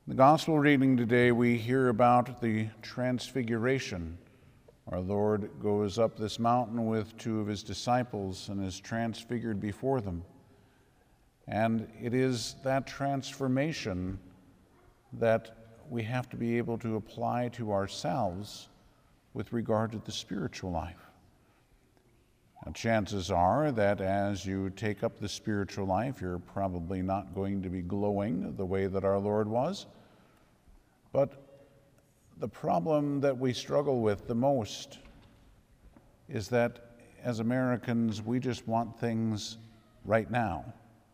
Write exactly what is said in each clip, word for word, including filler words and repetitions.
The gospel reading today, we hear about the transfiguration. Our Lord goes up this mountain with two of his disciples and is transfigured before them. And it is that transformation that we have to be able to apply to ourselves with regard to the spiritual life. Now, chances are that as you take up the spiritual life, you're probably not going to be glowing the way that our Lord was. But the problem that we struggle with the most is that as Americans, we just want things right now.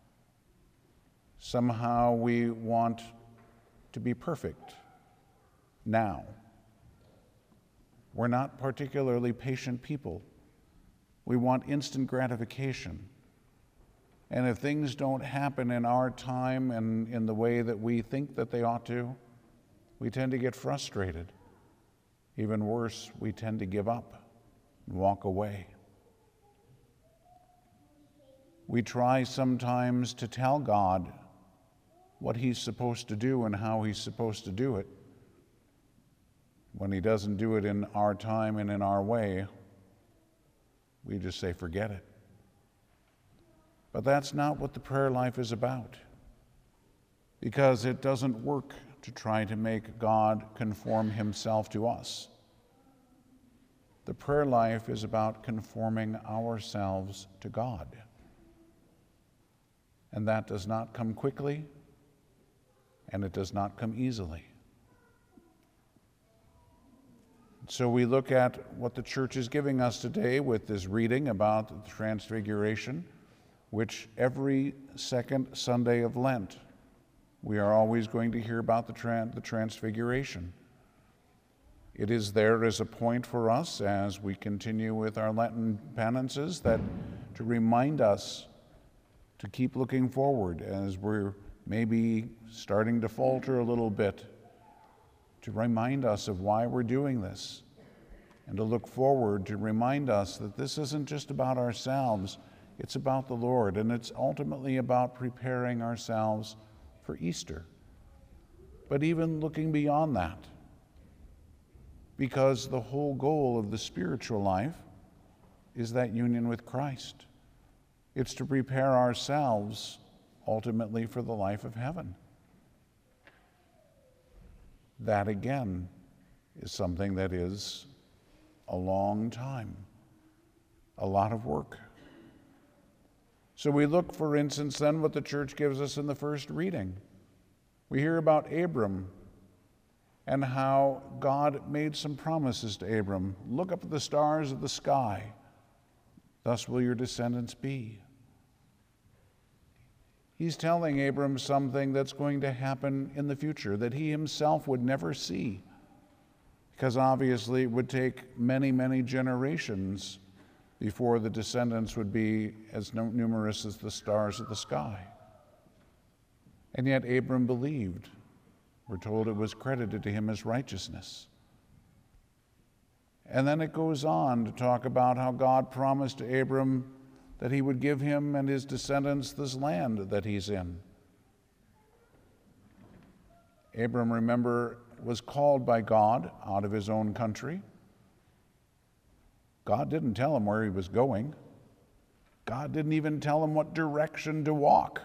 Somehow we want to be perfect now. We're not particularly patient people. We want instant gratification. And if things don't happen in our time and in the way that we think that they ought to, we tend to get frustrated. Even worse, we tend to give up and walk away. We try sometimes to tell God what he's supposed to do and how he's supposed to do it. When he doesn't do it in our time and in our way, we just say, forget it. But that's not what the prayer life is about, because it doesn't work to try to make God conform himself to us. The prayer life is about conforming ourselves to God. And that does not come quickly, and it does not come easily. So we look at what the church is giving us today with this reading about the Transfiguration, which every second Sunday of Lent, we are always going to hear about the, tran- the Transfiguration. It is there as a point for us as we continue with our Lenten penances that to remind us to keep looking forward as we're maybe starting to falter a little bit, to remind us of why we're doing this, and to look forward to remind us that this isn't just about ourselves, it's about the Lord, and it's ultimately about preparing ourselves for Easter. But even looking beyond that, because the whole goal of the spiritual life is that union with Christ. It's to prepare ourselves ultimately for the life of heaven. That again is something that is a long time, a lot of work. So we look, for instance, then what the church gives us in the first reading. We hear about Abram and how God made some promises to Abram. Look up at the stars of the sky, thus will your descendants be. He's telling Abram something that's going to happen in the future that he himself would never see, because obviously it would take many, many generations before the descendants would be as numerous as the stars of the sky. And yet Abram believed. We're told it was credited to him as righteousness. And then it goes on to talk about how God promised to Abram that he would give him and his descendants this land that he's in. Abram, remember, was called by God out of his own country. God didn't tell him where he was going. God didn't even tell him what direction to walk.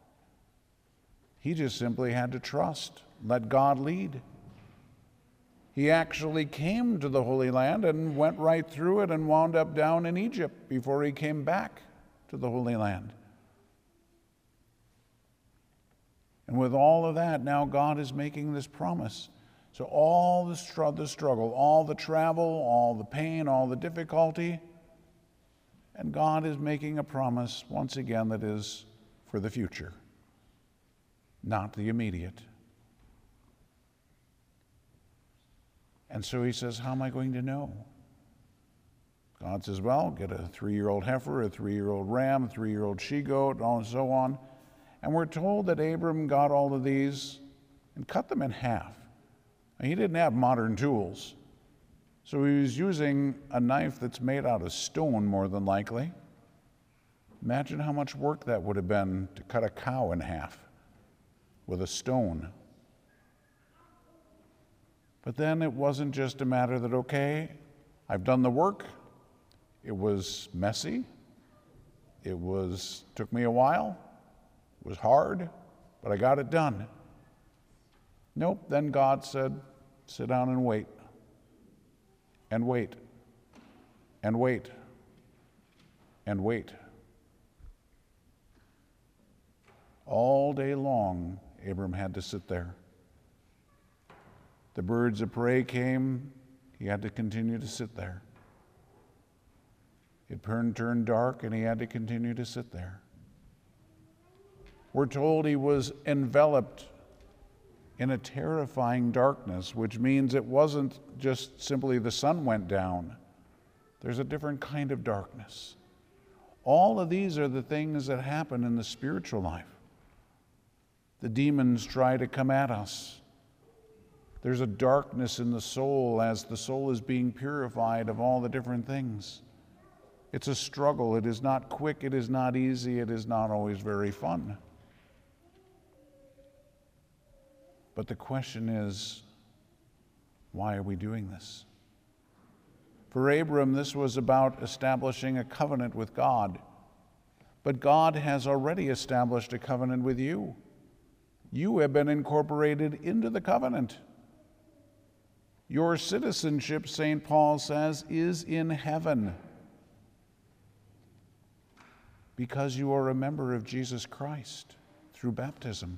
He just simply had to trust, let God lead. He actually came to the Holy Land and went right through it and wound up down in Egypt before he came back to the Holy Land. And with all of that, now God is making this promise. So all the, str- the struggle, all the travel, all the pain, all the difficulty, and God is making a promise once again that is for the future, not the immediate. And so he says, how am I going to know? God says, well, get a three-year-old heifer, a three-year-old ram, a three-year-old she-goat, and so on. And we're told that Abram got all of these and cut them in half. And he didn't have modern tools. So he was using a knife that's made out of stone, more than likely. Imagine how much work that would have been to cut a cow in half with a stone. But then it wasn't just a matter that, okay, I've done the work. It was messy. It was took me a while. It was hard, but I got it done. Nope, then God said, sit down and wait. And wait. And wait. And wait. All day long, Abram had to sit there. The birds of prey came, he had to continue to sit there. It turned, turned dark, and he had to continue to sit there. We're told he was enveloped in a terrifying darkness, which means it wasn't just simply the sun went down. There's a different kind of darkness. All of these are the things that happen in the spiritual life. The demons try to come at us. There's a darkness in the soul as the soul is being purified of all the different things. It's a struggle. It is not quick. It is not easy. It is not always very fun. But the question is, why are we doing this? For Abram, this was about establishing a covenant with God. But God has already established a covenant with you. You have been incorporated into the covenant. Your citizenship, Saint Paul says, is in heaven because you are a member of Jesus Christ through baptism.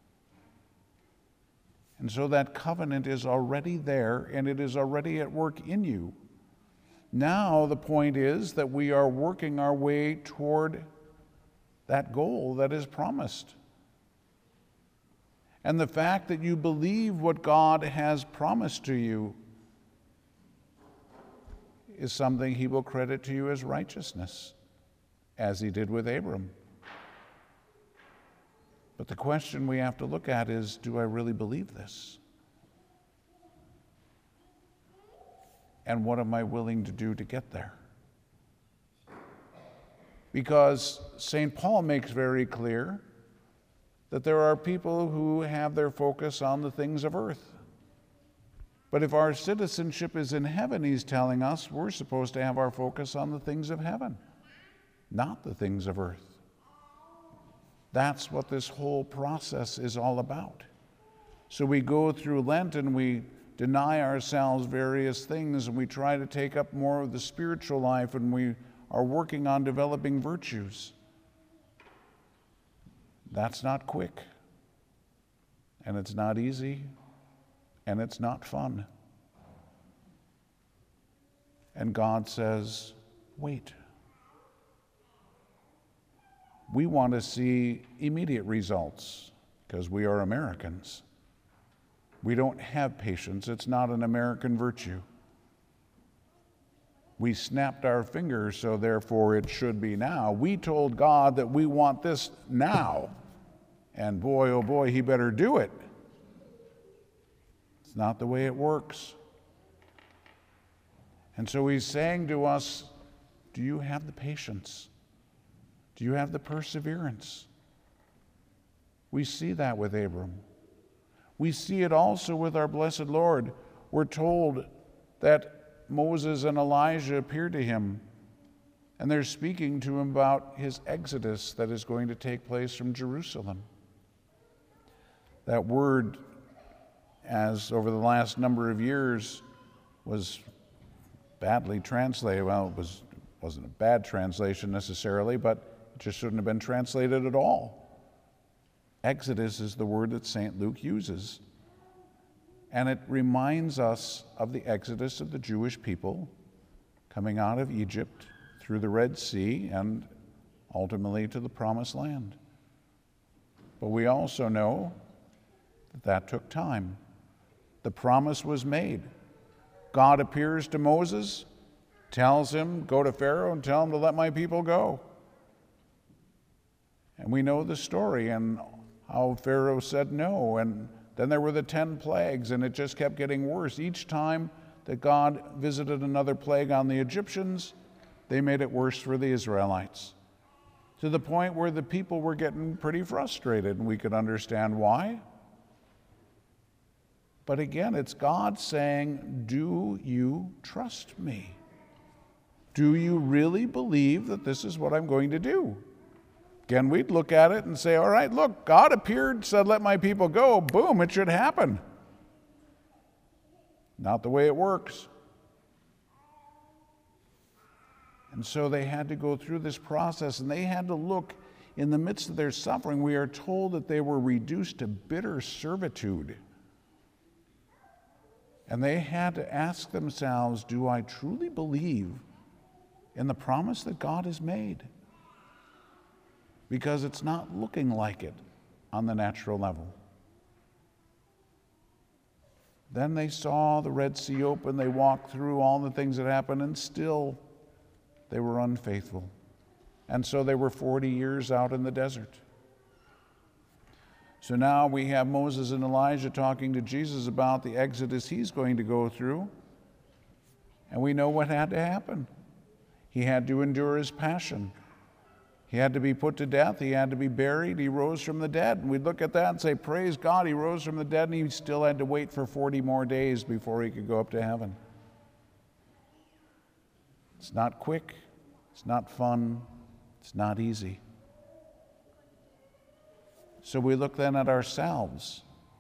And so that covenant is already there, and it is already at work in you. Now the point is that we are working our way toward that goal that is promised. And the fact that you believe what God has promised to you is something he will credit to you as righteousness, as he did with Abram. But the question we have to look at is, do I really believe this? And what am I willing to do to get there? Because Saint Paul makes very clear that there are people who have their focus on the things of earth. But if our citizenship is in heaven, he's telling us we're supposed to have our focus on the things of heaven, not the things of earth. That's what this whole process is all about. So we go through Lent and we deny ourselves various things, and we try to take up more of the spiritual life, and we are working on developing virtues. That's not quick, and it's not easy, and it's not fun. And God says, wait. We want to see immediate results because we are Americans. We don't have patience. It's not an American virtue. We snapped our fingers, so therefore it should be now. We told God that we want this now. And boy, oh boy, he better do it. It's not the way it works. And so he's saying to us, do you have the patience? Do you have the perseverance? We see that with Abram. We see it also with our blessed Lord. We're told that Moses and Elijah appear to him, and they're speaking to him about his exodus that is going to take place from Jerusalem. That word, as over the last number of years, was badly translated. Well, it was, wasn't a bad translation necessarily, but it just shouldn't have been translated at all. Exodus is the word that Saint Luke uses, and it reminds us of the exodus of the Jewish people coming out of Egypt through the Red Sea and ultimately to the Promised Land. But we also know that that took time. The promise was made. God appears to Moses, tells him, go to Pharaoh and tell him to let my people go. And we know the story and how Pharaoh said no, and then there were the ten plagues, and it just kept getting worse. Each time that God visited another plague on the Egyptians, they made it worse for the Israelites, to the point where the people were getting pretty frustrated, and we could understand why. But again, it's God saying, do you trust me? Do you really believe that this is what I'm going to do? Again, we'd look at it and say, all right, look, God appeared, said, let my people go. Boom, it should happen. Not the way it works. And so they had to go through this process, and they had to look in the midst of their suffering. We are told that they were reduced to bitter servitude. And they had to ask themselves, do I truly believe in the promise that God has made? Because it's not looking like it on the natural level. Then they saw the Red Sea open, they walked through all the things that happened, and still they were unfaithful. And so they were forty years out in the desert. So now we have Moses and Elijah talking to Jesus about the exodus he's going to go through. And we know what had to happen. He had to endure his passion. He had to be put to death. He had to be buried. He rose from the dead. And we'd look at that and say, praise God, he rose from the dead, and he still had to wait for forty more days before he could go up to heaven. It's not quick. It's not fun. It's not easy. So we look then at ourselves,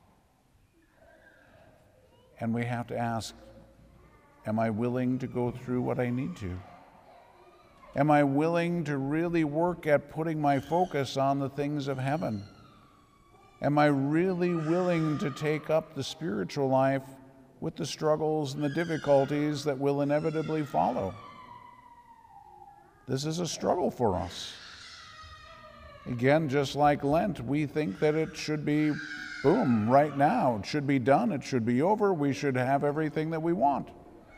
and we have to ask, am I willing to go through what I need to? Am I willing to really work at putting my focus on the things of heaven? Am I really willing to take up the spiritual life with the struggles and the difficulties that will inevitably follow? This is a struggle for us. Again, just like Lent, we think that it should be, boom, right now. It should be done. It should be over. We should have everything that we want.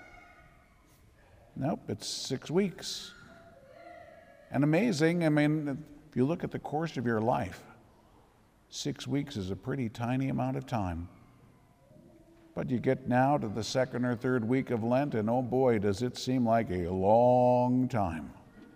Nope, it's six weeks. And amazing, I mean, if you look at the course of your life, six weeks is a pretty tiny amount of time. But you get now to the second or third week of Lent, and oh boy, does it seem like a long time.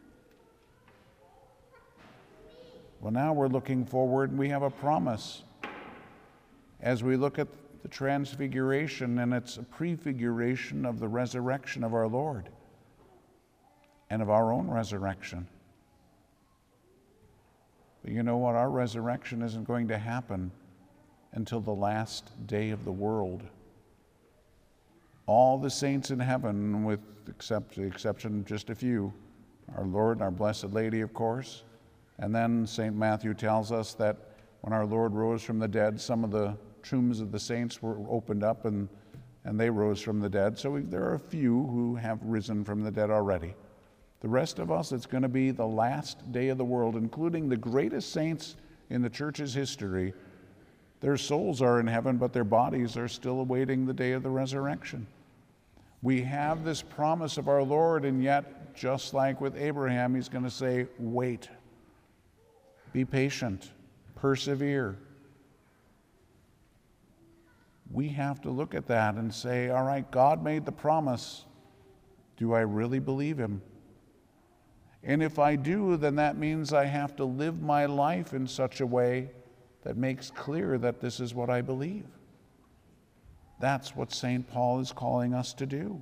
Well, now we're looking forward, and we have a promise. As we look at the Transfiguration, and it's a prefiguration of the resurrection of our Lord and of our own resurrection. But you know what? Our resurrection isn't going to happen until the last day of the world. All the saints in heaven, with except the exception of just a few, our Lord and our Blessed Lady, of course. And then Saint Matthew tells us that when our Lord rose from the dead, some of the tombs of the saints were opened up, and, and they rose from the dead. So we, there are a few who have risen from the dead already. The rest of us, it's going to be the last day of the world, including the greatest saints in the church's history. Their souls are in heaven, but their bodies are still awaiting the day of the resurrection. We have this promise of our Lord, and yet, just like with Abraham, he's going to say, wait, be patient, persevere. We have to look at that and say, all right, God made the promise. Do I really believe him? And if I do, then that means I have to live my life in such a way that makes clear that this is what I believe. That's what Saint Paul is calling us to do.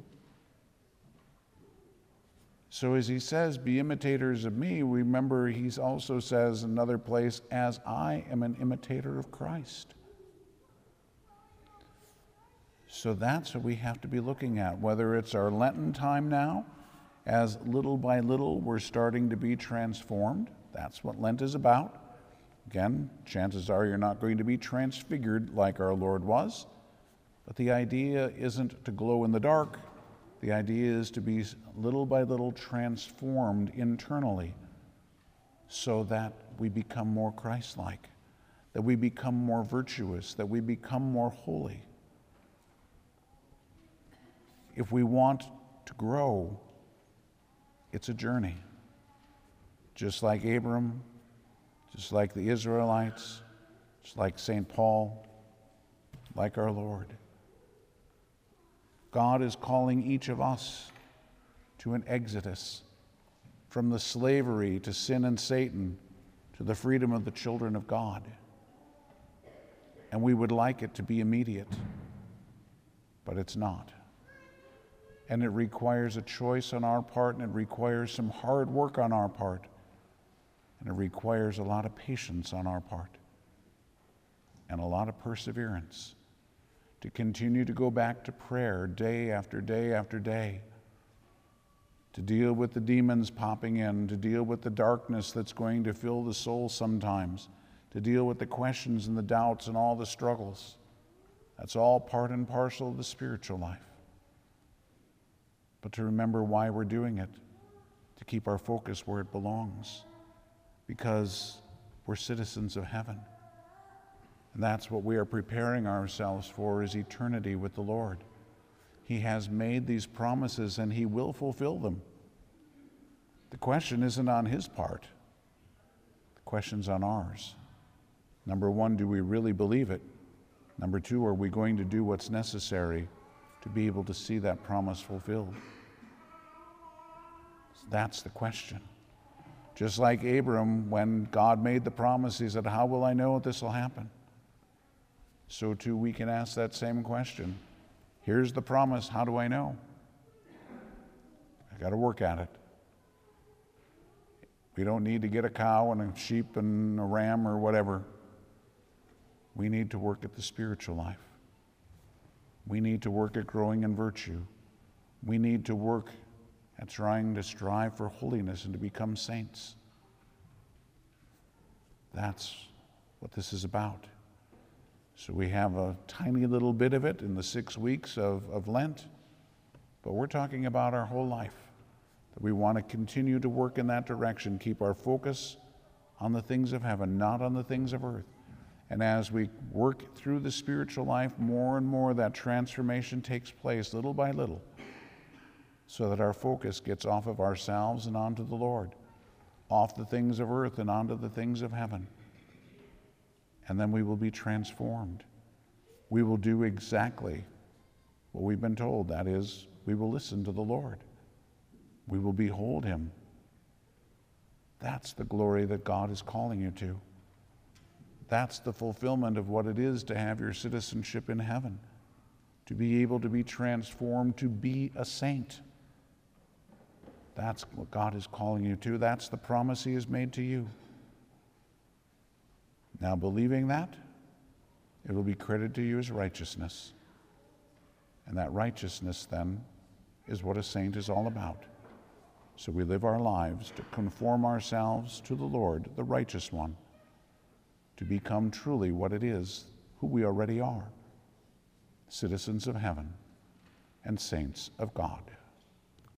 So as he says, be imitators of me, remember he also says in another place, as I am an imitator of Christ. So that's what we have to be looking at, whether it's our Lenten time now, as little by little we're starting to be transformed. That's what Lent is about. Again, chances are you're not going to be transfigured like our Lord was, but the idea isn't to glow in the dark. The idea is to be little by little transformed internally so that we become more Christ-like, that we become more virtuous, that we become more holy. If we want to grow, it's a journey. Just like Abram, just like the Israelites, just like Saint Paul, like our Lord. God is calling each of us to an exodus from the slavery to sin and Satan to the freedom of the children of God. And we would like it to be immediate. but it's not. And it requires a choice on our part, and it requires some hard work on our part, and it requires a lot of patience on our part, and a lot of perseverance to continue to go back to prayer day after day after day, to deal with the demons popping in, to deal with the darkness that's going to fill the soul sometimes, to deal with the questions and the doubts and all the struggles. That's all part and parcel of the spiritual life. But to remember why we're doing it, to keep our focus where it belongs, because we're citizens of heaven. And that's what we are preparing ourselves for, is eternity with the Lord. He has made these promises and he will fulfill them. The question isn't on his part. The question's on ours. Number one, do we really believe it? Number two, are we going to do what's necessary to be able to see that promise fulfilled? That's the question. Just like Abram, when God made the promise, he said, how will I know this will happen? So too we can ask that same question. Here's the promise, how do I know? I got to work at it. We don't need to get a cow and a sheep and a ram or whatever. We need to work at the spiritual life. We need to work at growing in virtue. We need to work at trying to strive for holiness and to become saints. That's what this is about. So we have a tiny little bit of it in the six weeks of, of Lent, but we're talking about our whole life, that we want to continue to work in that direction, keep our focus on the things of heaven, not on the things of earth. And as we work through the spiritual life, more and more that transformation takes place little by little, so that our focus gets off of ourselves and onto the Lord, off the things of earth and onto the things of heaven. And then we will be transformed. We will do exactly what we've been told. That is, we will listen to the Lord. We will behold him. That's the glory that God is calling you to. That's the fulfillment of what it is to have your citizenship in heaven, to be able to be transformed, to be a saint. That's what God is calling you to. That's the promise he has made to you. Now, believing that, it will be credited to you as righteousness. And that righteousness, then, is what a saint is all about. So we live our lives to conform ourselves to the Lord, the righteous one, to become truly what it is, who we already are, citizens of heaven and saints of God.